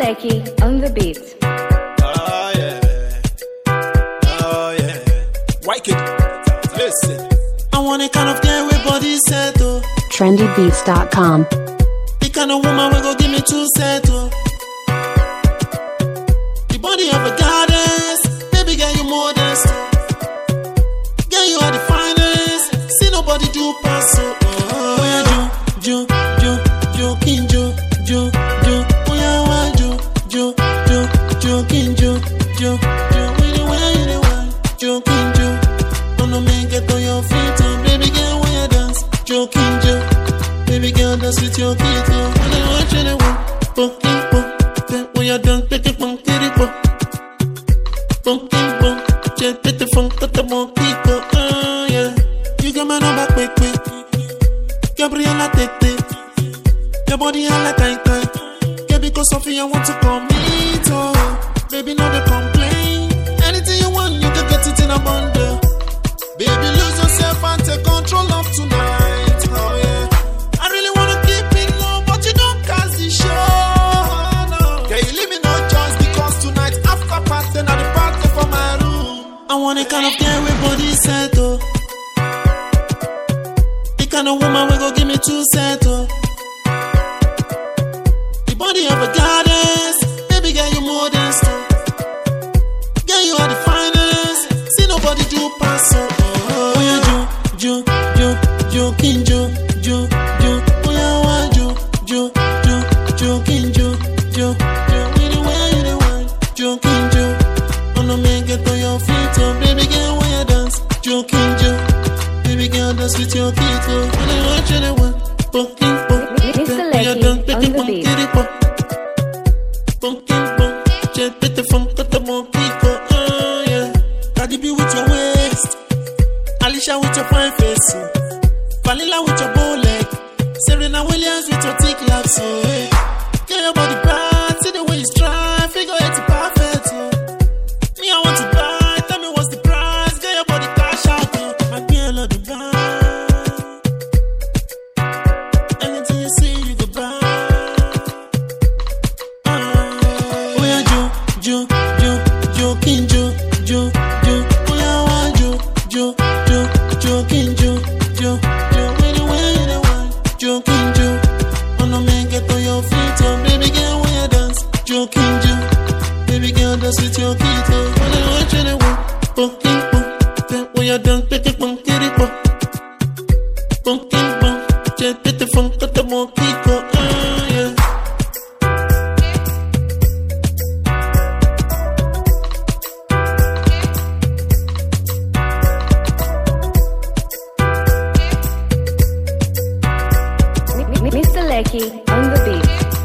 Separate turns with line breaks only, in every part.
Lecky on the beat.
Oh yeah, oh yeah. Wicked, listen. I want a kind of girl with body set, oh.
trendybeats.com.
The kind of woman will go give me 2 set, oh. The body of a goddess, baby girl you modest. Girl you are the finest, see nobody do pass, oh. Oh yeah, King Jo. Oh yeah, why King Jo. King Jo. Oh no man get on your feet, oh. Baby girl when you dance, King Jo. Baby girl dance with your feet, oh. When I watch you, they want funky pop. When you dance, take it funky pop. Funky pop, just take the funk, cut the monkey pop. Oh yeah, you got my number quick. Gabriella Tete, your body all like tight. Yeah, because Sophia want to come meet, oh. Baby, no they complain. Anything you want, you can get it in a bundle. Baby, lose yourself and take control of tonight. Oh yeah, I really wanna keep it low, but you don't cast the show. No, yeah, you leave me no choice because tonight after party, now the party for my room. I want a kind of girl with body set, oh. The kind of woman will go give me 2 set, oh. The body of a goddess, baby girl you modest, oh. Girl you are the finest, see nobody do pass, oh. Oh yeah, King Jo. Oh yeah, why King Jo. Anywhere you the one, King Jo. Oh no man get on your feet, oh. Baby girl when you dance, King Jo. Baby girl dance with your feet, oh. When I watch you, they want funky pop.
Mr. Lecky on the beat.
Funky pop, just put the funk, cut the monkey pop. Oh yeah, Cardi B with your waist, Alicia with your fine face, oh. Vanilla with your bow leg, Serena Williams with your thick laps, oh. Get your body bad, see the way you strive, figure it's perfect, oh. Me I want to buy, tell me what's the price, get your body cash out, oh. My girl of the buy. Anything you see, you go buy. Oh yeah, King Jo. Oh yeah, why King Jo. Anywhere you the one, King Jo. Oh no man get on your feet, oh. Baby girl when you dance, King Jo. Baby girl dance with your feet, oh. When I watch you, they want funky pop. When you dance, take it funky pop. Funky pop, just take the funk, cut the monkey pop. Oh yeah.
Mr. Lecky on the beat.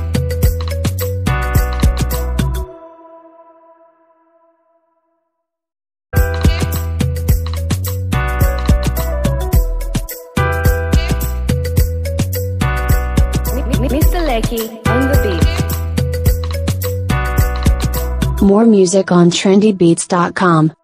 Mr. Lecky on the beat.
More music on trendybeats.com.